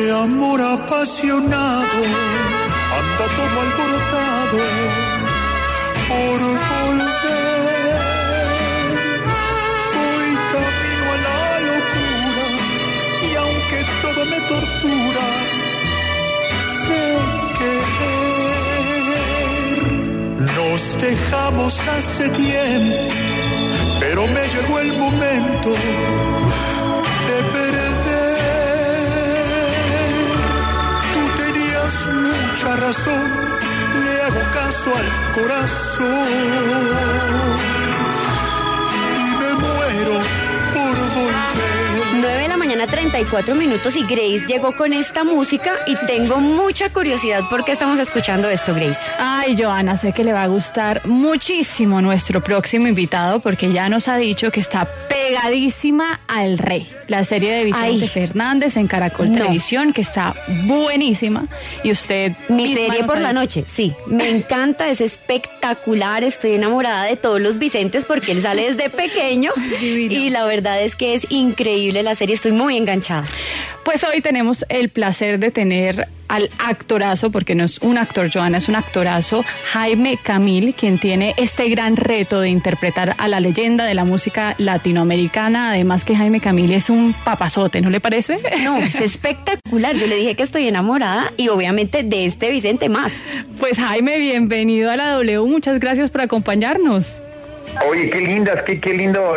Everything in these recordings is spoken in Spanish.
de amor apasionado, anda todo alborotado por volver. Soy camino a la locura y aunque todo me tortura, sé querer. Nos dejamos hace tiempo, pero me llegó el momento de perder. Tú tenías mucha razón, le hago caso al corazón y me muero por volver. 9:34 y Grace llegó con esta música y tengo mucha curiosidad por qué estamos escuchando esto, Grace. Ay, Joana, sé que le va a gustar muchísimo nuestro próximo invitado porque ya nos ha dicho que está pegadísima al Rey, la serie de Vicente Fernández en Caracol Televisión, que está buenísima. Y usted... Mi serie por la noche, sí. Me encanta, es espectacular, estoy enamorada de todos los Vicentes porque él sale desde pequeño. Divino. Y la verdad es que es increíble la serie, estoy muy enganchada. Pues hoy tenemos el placer de tener al actorazo, porque no es un actor, Joana, es un actorazo, Jaime Camil, quien tiene este gran reto de interpretar a la leyenda de la música latinoamericana. Además que Jaime Camil es un papazote, ¿no le parece? No, es espectacular. Yo le dije que estoy enamorada y obviamente de este Vicente más. Pues Jaime, bienvenido a la W. Muchas gracias por acompañarnos. Oye, qué lindas, qué lindo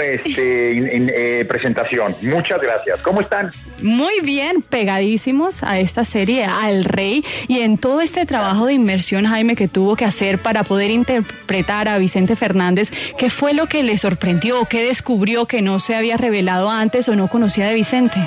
presentación. Muchas gracias. ¿Cómo están? Muy bien, pegadísimos a esta serie, al Rey, y en todo este trabajo de inmersión, Jaime, que tuvo que hacer para poder interpretar a Vicente Fernández. ¿Qué fue lo que le sorprendió? ¿Qué descubrió que no se había revelado antes o no conocía de Vicente?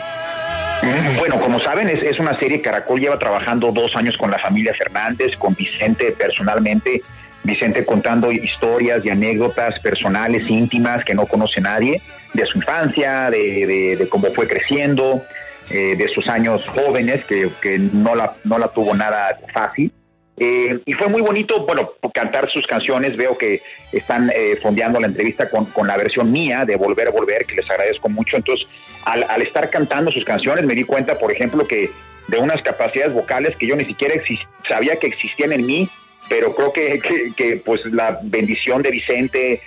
Bueno, como saben, es una serie. Caracol lleva trabajando 2 años con la familia Fernández, con Vicente personalmente. Vicente contando historias y anécdotas personales, íntimas, que no conoce nadie, de su infancia, de cómo fue creciendo, de sus años jóvenes, que no la tuvo nada fácil. Y fue muy bonito, bueno, cantar sus canciones. Veo que están fondeando la entrevista con la versión mía de Volver a Volver, que les agradezco mucho. Entonces, al estar cantando sus canciones, me di cuenta, por ejemplo, que de unas capacidades vocales que yo ni siquiera sabía que existían en mí, pero creo que pues la bendición de Vicente,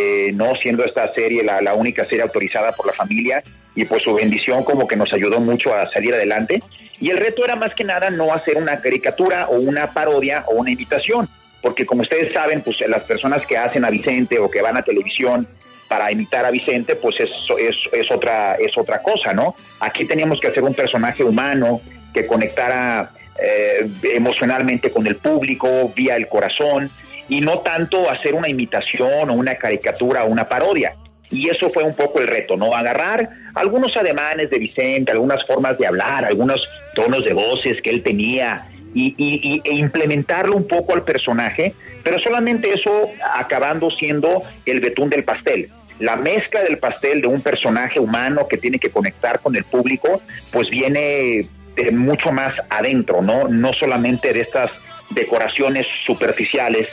no siendo esta serie la única serie autorizada por la familia, y pues su bendición como que nos ayudó mucho a salir adelante. Y el reto era más que nada no hacer una caricatura o una parodia o una imitación, porque como ustedes saben, pues las personas que hacen a Vicente o que van a televisión para imitar a Vicente, pues es otra cosa, ¿no? Aquí teníamos que hacer un personaje humano que conectara emocionalmente con el público, vía el corazón, y no tanto hacer una imitación o una caricatura o una parodia. Y eso fue un poco el reto, ¿no? Agarrar algunos ademanes de Vicente, algunas formas de hablar, algunos tonos de voces que él tenía e implementarlo un poco al personaje, pero solamente eso acabando siendo el betún del pastel. La mezcla del pastel de un personaje humano que tiene que conectar con el público, pues viene de mucho más adentro, ¿no? No solamente de estas decoraciones superficiales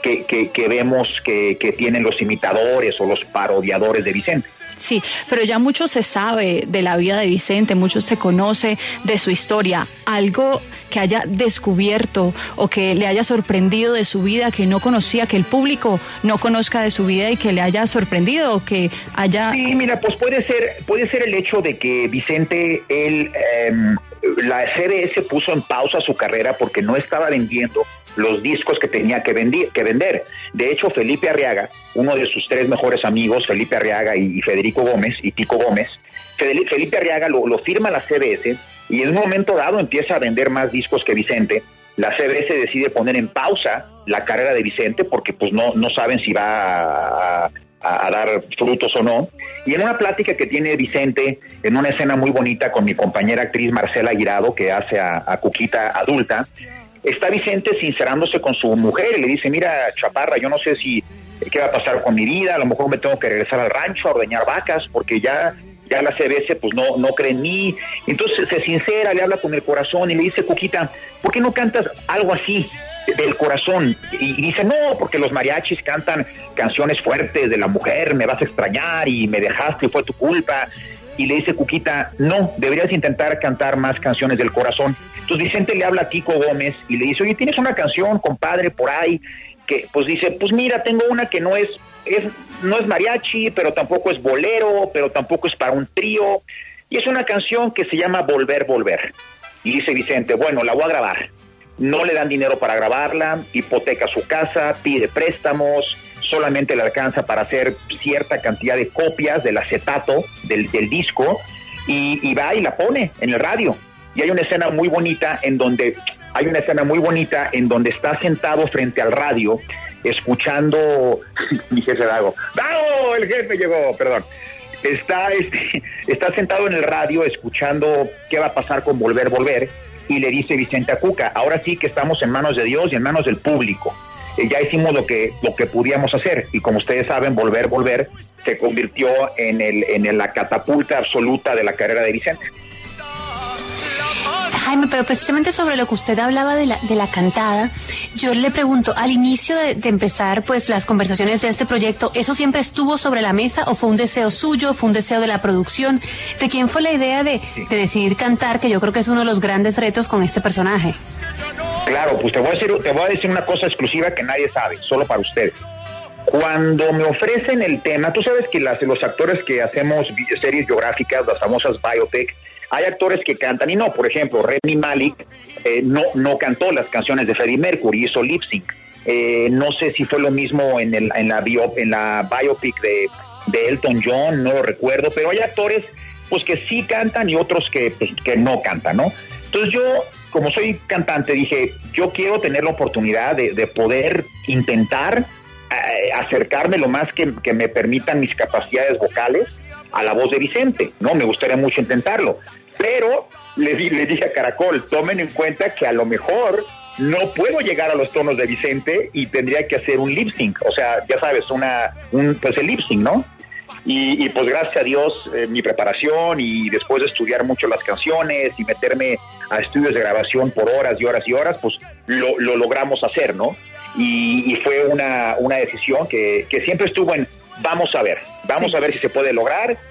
que vemos que tienen los imitadores o los parodiadores de Vicente. Sí, pero ya mucho se sabe de la vida de Vicente, mucho se conoce de su historia. Algo que haya descubierto o que le haya sorprendido de su vida, que no conocía, que el público no conozca de su vida y que le haya sorprendido o que haya... Sí, mira, pues puede ser el hecho de que Vicente, la CBS puso en pausa su carrera porque no estaba vendiendo los discos que tenía que vender. De hecho, Felipe Arriaga, uno de sus 3 mejores amigos, Felipe Arriaga y Federico Gómez y Tico Gómez, Felipe Arriaga lo firma la CBS y en un momento dado empieza a vender más discos que Vicente. La CBS decide poner en pausa la carrera de Vicente porque pues no saben si va a dar frutos o no. Y en una plática que tiene Vicente, en una escena muy bonita con mi compañera actriz Marcela Guirado, que hace a Cuquita adulta, está Vicente sincerándose con su mujer y le dice: mira, chaparra, yo no sé qué va a pasar con mi vida, a lo mejor me tengo que regresar al rancho a ordeñar vacas porque ya la CBS pues no cree en mí. Entonces se sincera, le habla con el corazón y le dice: Cuquita, ¿por qué no cantas algo así del corazón? Y dice: no, porque los mariachis cantan canciones fuertes de la mujer, me vas a extrañar y me dejaste y fue tu culpa. y le dice Cuquita, no, deberías intentar cantar más canciones del corazón. Entonces Vicente le habla a Kiko Gómez y le dice, oye, ¿tienes una canción, compadre, por ahí? Que pues dice, pues mira, tengo una que no es mariachi, pero tampoco es bolero, pero tampoco es para un trío, y es una canción que se llama Volver, Volver. Y dice Vicente, bueno, la voy a grabar. No le dan dinero para grabarla, hipoteca su casa, pide préstamos, solamente le alcanza para hacer cierta cantidad de copias del acetato del disco, y va y la pone en el radio. Y hay una escena muy bonita en donde está sentado frente al radio escuchando mi jefe Dago, el jefe llegó, perdón. Está sentado en el radio escuchando qué va a pasar con Volver, Volver, y le dice Vicente a Cuca, ahora sí que estamos en manos de Dios y en manos del público. Ya hicimos lo que podíamos hacer, y como ustedes saben, Volver, Volver se convirtió en la catapulta absoluta de la carrera de Vicente. Jaime, pero precisamente sobre lo que usted hablaba de la cantada, yo le pregunto, al inicio de empezar pues las conversaciones de este proyecto, ¿eso siempre estuvo sobre la mesa o fue un deseo suyo, fue un deseo de la producción? ¿De quién fue la idea de decidir cantar, que yo creo que es uno de los grandes retos con este personaje? Claro, pues te voy a decir una cosa exclusiva que nadie sabe, solo para ustedes. Cuando me ofrecen el tema, tú sabes que los actores que hacemos series biográficas, las famosas biopic, hay actores que cantan y no. Por ejemplo, Rami Malek no cantó las canciones de Freddie Mercury, hizo lip sync. No sé si fue lo mismo en la biopic de Elton John, no lo recuerdo, pero hay actores pues que sí cantan y otros que no cantan, ¿no? Entonces yo, como soy cantante, dije, yo quiero tener la oportunidad de poder intentar acercarme lo más que me permitan mis capacidades vocales a la voz de Vicente, ¿no? Me gustaría mucho intentarlo, pero le dije a Caracol, tomen en cuenta que a lo mejor no puedo llegar a los tonos de Vicente y tendría que hacer un lip sync, o sea, ya sabes, pues el lip sync, ¿no? Y pues gracias a Dios, mi preparación y después de estudiar mucho las canciones y meterme a estudios de grabación por horas y horas y horas, pues lo logramos hacer, ¿no? Y fue una decisión que siempre estuvo en vamos a ver si se puede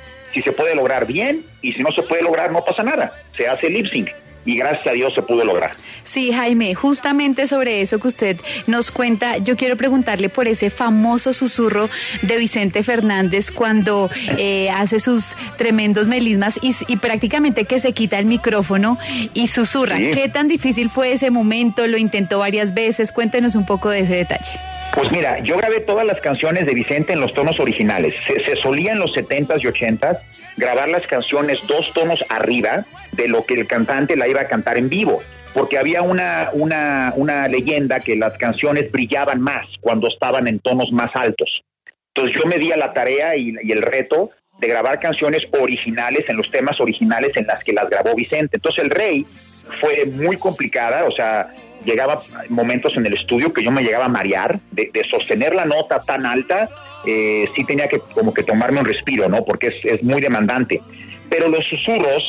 lograr bien, y si no se puede lograr no pasa nada, se hace lip sync. Y gracias a Dios se pudo lograr. Sí, Jaime, justamente sobre eso que usted nos cuenta, yo quiero preguntarle por ese famoso susurro de Vicente Fernández cuando hace sus tremendos melismas y prácticamente que se quita el micrófono y susurra. Sí. ¿Qué tan difícil fue ese momento? ¿Lo intentó varias veces? Cuéntenos un poco de ese detalle. Pues mira, yo grabé todas las canciones de Vicente en los tonos originales. Se solía en los 70s y 80s grabar las canciones 2 tonos arriba de lo que el cantante la iba a cantar en vivo, porque había una leyenda que las canciones brillaban más cuando estaban en tonos más altos. Entonces yo me di a la tarea y el reto de grabar canciones originales en los temas originales en las que las grabó Vicente. Entonces El Rey fue muy complicada, o sea, llegaba momentos en el estudio que yo me llegaba a marear de sostener la nota tan alta. Sí tenía que como que tomarme un respiro, ¿no? Porque es muy demandante. Pero los susurros,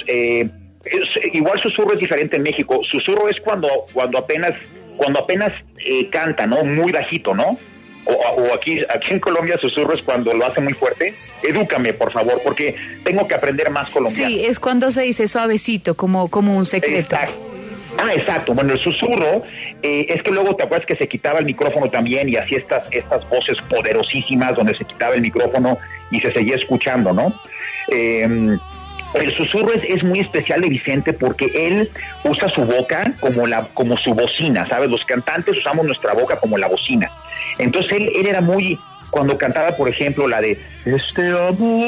igual susurro es diferente en México. Susurro es cuando apenas canta, ¿no? Muy bajito, ¿no? O aquí en Colombia susurro es cuando lo hace muy fuerte. Edúcame, por favor, porque tengo que aprender más colombiano. Sí, es cuando se dice suavecito, como un secreto. Exacto. Bueno, el susurro es que luego te acuerdas que se quitaba el micrófono también y hacía estas voces poderosísimas donde se quitaba el micrófono y se seguía escuchando, ¿no? El susurro es muy especial de Vicente porque él usa su boca como su bocina, ¿sabes? Los cantantes usamos nuestra boca como la bocina. Entonces él era muy... Cuando cantaba, por ejemplo, la de este amor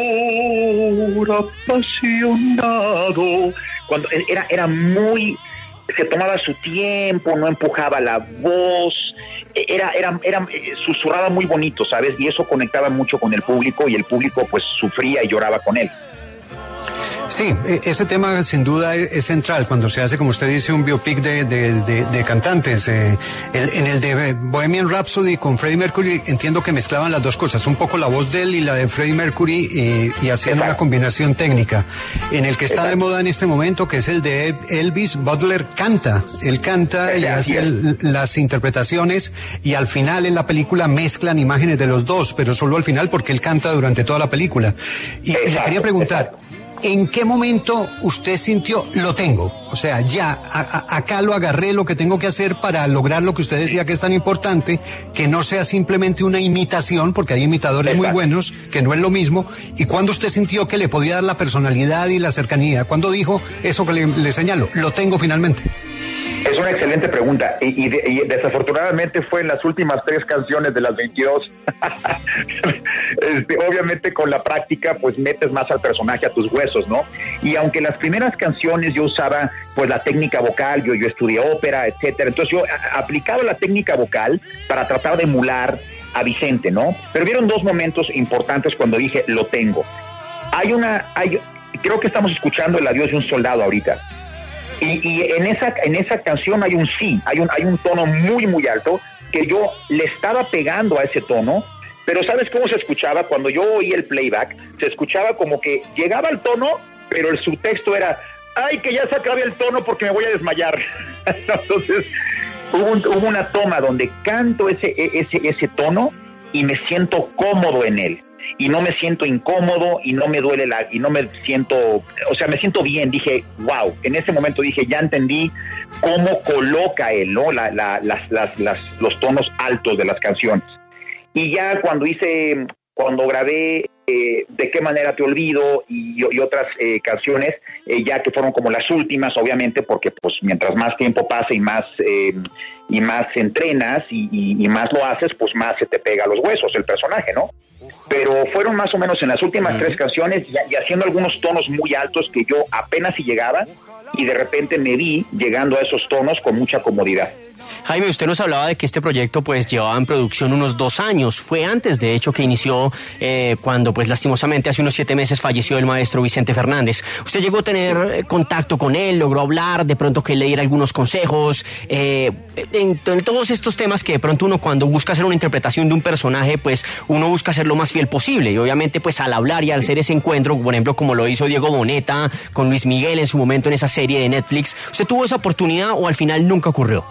apasionado, cuando era muy... Se tomaba su tiempo, no empujaba la voz, susurraba muy bonito, ¿sabes? Y eso conectaba mucho con el público y el público pues sufría y lloraba con él. Sí, ese tema sin duda es central cuando se hace, como usted dice, un biopic de cantantes. En el de Bohemian Rhapsody con Freddie Mercury entiendo que mezclaban las dos cosas, un poco la voz de él y la de Freddie Mercury y hacían una combinación técnica. En el que está de moda en este momento, que es el de Elvis, Butler canta. Él canta y hace las interpretaciones y al final en la película mezclan imágenes de los dos, pero solo al final porque él canta durante toda la película. Y le quería preguntar... ¿En qué momento usted sintió, lo tengo? O sea, ya, acá lo agarré, lo que tengo que hacer para lograr lo que usted decía que es tan importante, que no sea simplemente una imitación, porque hay imitadores muy buenos, que no es lo mismo. ¿Y cuándo usted sintió que le podía dar la personalidad y la cercanía? ¿Cuándo dijo eso que le señalo? Lo tengo finalmente. Es una excelente pregunta y desafortunadamente fue en las últimas 3 canciones de las 22. Obviamente con la práctica pues metes más al personaje, a tus huesos, ¿no? Y aunque las primeras canciones yo usaba pues la técnica vocal, yo estudié ópera, etcétera, entonces yo aplicaba la técnica vocal para tratar de emular a Vicente, ¿no? Pero vieron 2 momentos importantes cuando dije lo tengo. Creo que estamos escuchando El adiós de un soldado ahorita. Y en esa canción hay un sí, hay un tono muy muy alto que yo le estaba pegando a ese tono, pero ¿sabes cómo se escuchaba? Cuando yo oí el playback, se escuchaba como que llegaba al tono, pero el subtexto era, ay, que ya se acabe el tono porque me voy a desmayar. Entonces hubo una toma donde canto ese tono y me siento cómodo en él. Y no me siento incómodo y no me duele y no me siento, o sea, me siento bien. Dije, wow, en ese momento dije, ya entendí cómo coloca él, ¿no? Los tonos altos de las canciones. Y ya cuando grabé De qué manera te olvido y otras canciones, ya que fueron como las últimas, obviamente, porque pues mientras más tiempo pasa y más entrenas y más lo haces, pues más se te pega a los huesos el personaje, ¿no? Pero fueron más o menos en las últimas 3 canciones y haciendo algunos tonos muy altos que yo apenas si llegaba y de repente me vi llegando a esos tonos con mucha comodidad. Jaime, usted nos hablaba de que este proyecto pues llevaba en producción unos 2 años. Fue antes, de hecho, que inició cuando pues lastimosamente hace unos 7 meses falleció el maestro Vicente Fernández. ¿Usted llegó a tener contacto con él? ¿Logró hablar? ¿De pronto que le diera algunos consejos? En todos estos temas que de pronto uno cuando busca hacer una interpretación de un personaje, pues uno busca ser lo más fiel posible. Y obviamente pues al hablar y al hacer ese encuentro, por ejemplo, como lo hizo Diego Boneta con Luis Miguel en su momento en esa serie de Netflix, ¿usted tuvo esa oportunidad o al final nunca ocurrió?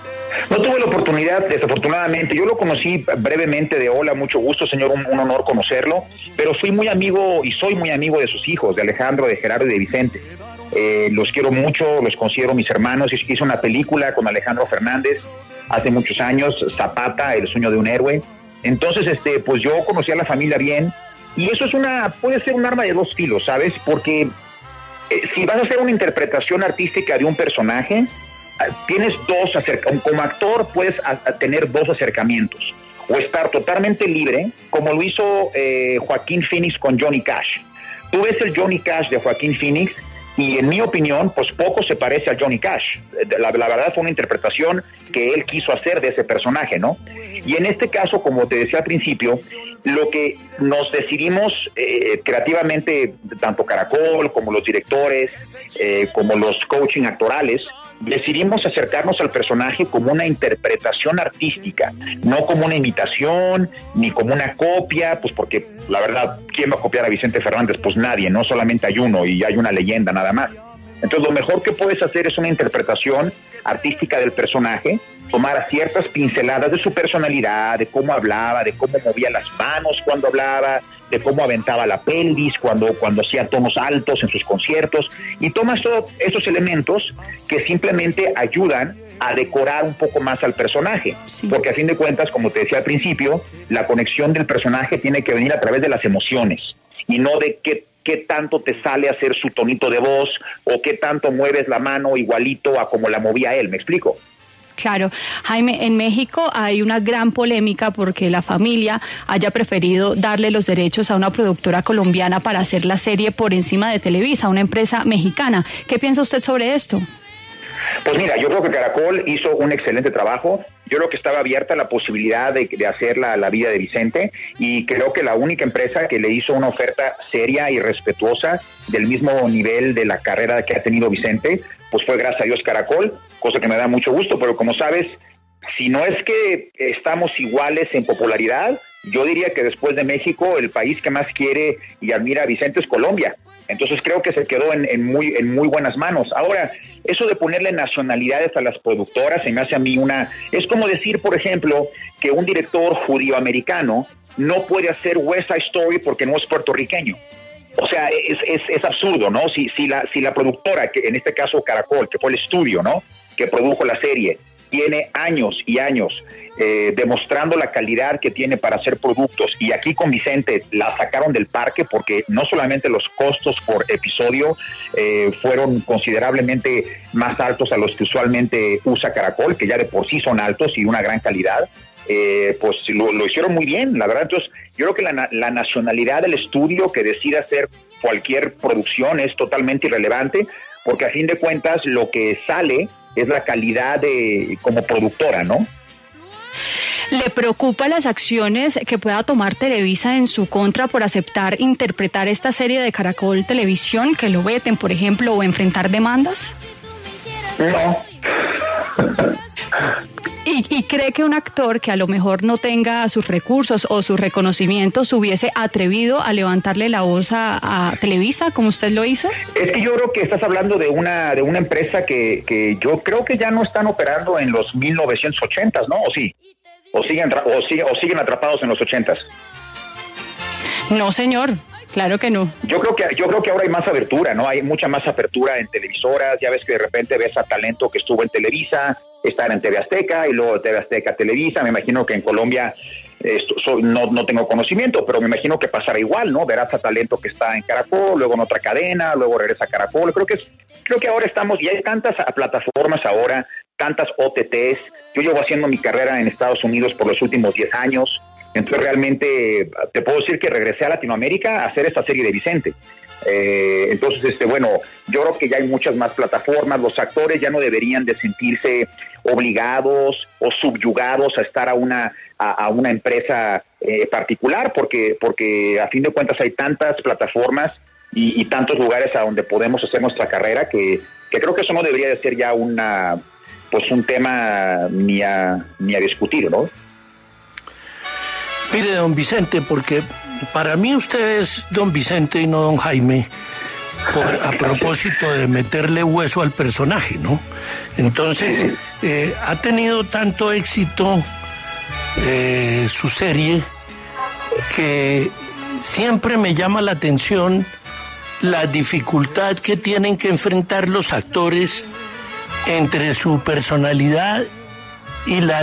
No tuve la oportunidad, desafortunadamente. Yo lo conocí brevemente de hola, mucho gusto, señor, un honor conocerlo, pero fui muy amigo y soy muy amigo de sus hijos, de Alejandro, de Gerardo y de Vicente. Los quiero mucho, los considero mis hermanos. Hice una película con Alejandro Fernández hace muchos años, Zapata, El sueño de un héroe. Entonces, pues yo conocí a la familia bien y eso puede ser un arma de 2 filos, ¿sabes? Porque si vas a hacer una interpretación artística de un personaje, tienes como actor puedes tener 2 acercamientos, o estar totalmente libre, como lo hizo Joaquín Phoenix con Johnny Cash. Tú ves el Johnny Cash de Joaquín Phoenix y en mi opinión, pues poco se parece a Johnny Cash. La verdad fue una interpretación que él quiso hacer de ese personaje, ¿no? Y en este caso, como te decía al principio, lo que nos decidimos creativamente, tanto Caracol como los directores, como los coaching actorales, decidimos acercarnos al personaje como una interpretación artística, no como una imitación, ni como una copia, pues porque la verdad, ¿quién va a copiar a Vicente Fernández? Pues nadie, no solamente hay uno y hay una leyenda nada más. Entonces lo mejor que puedes hacer es una interpretación artística del personaje, tomar ciertas pinceladas de su personalidad, de cómo hablaba, de cómo movía las manos cuando hablaba, de cómo aventaba la pelvis cuando hacía tonos altos en sus conciertos, y tomas todos esos elementos que simplemente ayudan a decorar un poco más al personaje, porque a fin de cuentas, como te decía al principio, la conexión del personaje tiene que venir a través de las emociones, y no de qué tanto te sale hacer su tonito de voz, o qué tanto mueves la mano igualito a como la movía él, ¿me explico? Claro. Jaime, en México hay una gran polémica porque la familia haya preferido darle los derechos a una productora colombiana para hacer la serie por encima de Televisa, una empresa mexicana. ¿Qué piensa usted sobre esto? Pues mira, yo creo que Caracol hizo un excelente trabajo. Yo creo que estaba abierta la posibilidad de hacer la vida de Vicente, y creo que la única empresa que le hizo una oferta seria y respetuosa del mismo nivel de la carrera que ha tenido Vicente, pues fue gracias a Dios Caracol, cosa que me da mucho gusto, pero como sabes, si no es que estamos iguales en popularidad, yo diría que después de México, el país que más quiere y admira a Vicente es Colombia. Entonces creo que se quedó en muy buenas manos. Ahora, eso de ponerle nacionalidades a las productoras se me hace a mí es como decir, por ejemplo, que un director judío-americano no puede hacer West Side Story porque no es puertorriqueño. O sea, es absurdo, ¿no? Si la productora, que en este caso Caracol, que fue el estudio, ¿no?, que produjo la serie, tiene años y años demostrando la calidad que tiene para hacer productos, y aquí con Vicente la sacaron del parque porque no solamente los costos por episodio fueron considerablemente más altos a los que usualmente usa Caracol, que ya de por sí son altos y de una gran calidad, pues lo hicieron muy bien, la verdad. Entonces yo creo que la nacionalidad del estudio que decida hacer cualquier producción es totalmente irrelevante, porque a fin de cuentas lo que sale es la calidad como productora, ¿no? ¿Le preocupa las acciones que pueda tomar Televisa en su contra por aceptar interpretar esta serie de Caracol Televisión, que lo veten, por ejemplo, o enfrentar demandas? No. ¿Y cree que un actor que a lo mejor no tenga sus recursos o sus reconocimientos hubiese atrevido a levantarle la voz a Televisa, como usted lo hizo? Es que yo creo que estás hablando de una empresa que yo creo que ya no están operando en los 1980s, ¿no? ¿O sí? ¿O siguen atrapados en los 80s? No, señor. Claro que no. Yo creo que ahora hay más apertura, ¿no? Hay mucha más apertura en televisoras. Ya ves que de repente ves a talento que estuvo en Televisa, estar en TV Azteca y luego TV Azteca Televisa. Me imagino que en Colombia no tengo conocimiento, pero me imagino que pasará igual, ¿no? Verás a talento que está en Caracol, luego en otra cadena, luego regresa a Caracol. Creo que ahora estamos, y hay tantas plataformas ahora, tantas OTTs. Yo llevo haciendo mi carrera en Estados Unidos por los últimos 10 años. Entonces realmente te puedo decir que regresé a Latinoamérica a hacer esta serie de Vicente. Entonces, bueno, yo creo que ya hay muchas más plataformas. Los actores ya no deberían de sentirse obligados o subyugados a estar a una empresa particular, porque a fin de cuentas hay tantas plataformas y tantos lugares a donde podemos hacer nuestra carrera que creo que eso no debería de ser ya un tema ni a discutir, ¿no? Mire, don Vicente, porque para mí usted es don Vicente y no don Jaime, a propósito de meterle hueso al personaje, ¿no? Entonces, ha tenido tanto éxito su serie que siempre me llama la atención la dificultad que tienen que enfrentar los actores entre su personalidad y la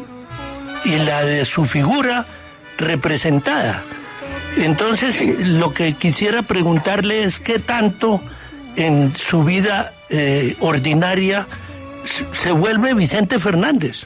de su figura representada. Entonces, lo que quisiera preguntarle es qué tanto en su vida ordinaria se vuelve Vicente Fernández.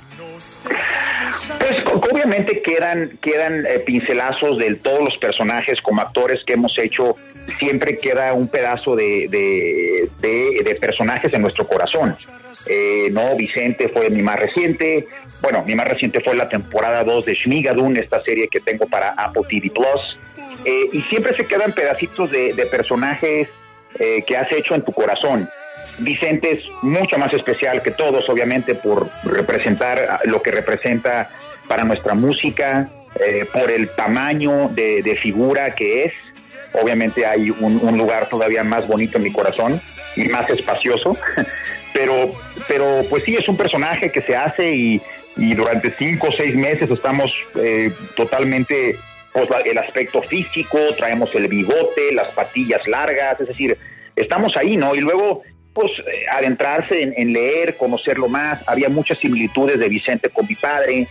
Pues obviamente quedan pincelazos de todos los personajes como actores que hemos hecho. Siempre queda un pedazo de personajes en nuestro corazón. No, Vicente fue mi más reciente. Bueno, mi más reciente fue la temporada 2 de Shmigadun, esta serie que tengo para Apple TV Plus. Y siempre se quedan pedacitos de personajes que has hecho en tu corazón. Vicente es mucho más especial que todos, obviamente, por representar lo que representa para nuestra música, por el tamaño de figura que es. Obviamente hay un lugar todavía más bonito en mi corazón y más espacioso, pero pues sí, es un personaje que se hace y durante 5 o 6 meses estamos totalmente, pues el aspecto físico, traemos el bigote, las patillas largas, es decir, estamos ahí, ¿no? Y luego, pues adentrarse en leer, conocerlo más. Había muchas similitudes de Vicente con mi padre.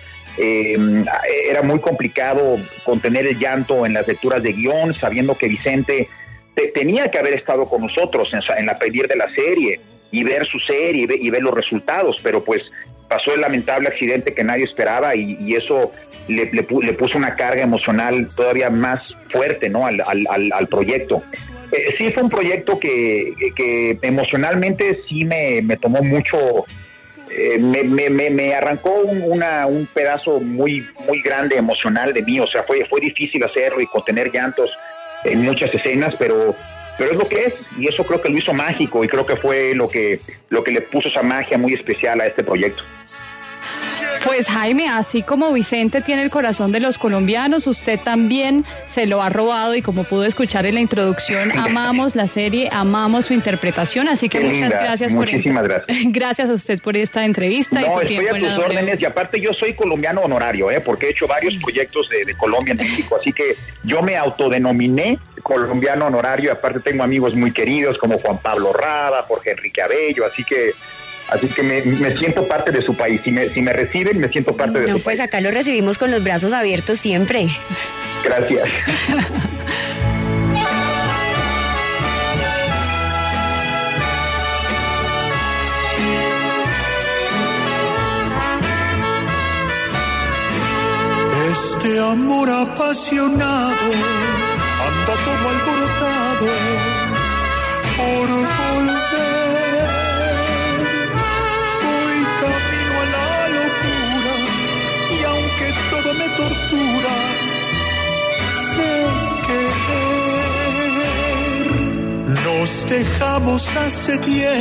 Era muy complicado contener el llanto en las lecturas de guión, sabiendo que Vicente tenía que haber estado con nosotros en la premier de la serie y ver su serie y ver los resultados, pero pues pasó el lamentable accidente que nadie esperaba y eso le puso una carga emocional todavía más fuerte, ¿no? al proyecto. Sí fue un proyecto que emocionalmente sí me tomó mucho. Me arrancó un pedazo muy muy grande emocional de mí. O sea, fue difícil hacerlo y contener llantos en muchas escenas, pero es lo que es, y eso creo que lo hizo mágico y creo que fue lo que le puso esa magia muy especial a este proyecto. Pues Jaime, así como Vicente tiene el corazón de los colombianos, usted también se lo ha robado y como pudo escuchar en la introducción, amamos la serie, amamos su interpretación, así que muchas gracias. Muchísimas gracias. Gracias a usted por esta entrevista. No, estoy a tus órdenes y aparte yo soy colombiano honorario, porque he hecho varios proyectos de Colombia en México, así que yo me autodenominé colombiano honorario, aparte tengo amigos muy queridos como Juan Pablo Rada, Jorge Enrique Abello, así que me siento parte de su país. Si me reciben, me siento parte de su país. Pues acá lo recibimos con los brazos abiertos siempre. Gracias. Este amor apasionado anda todo alborotado por volver. Soy camino a la locura y aunque todo me tortura, sé querer. Nos dejamos hace tiempo.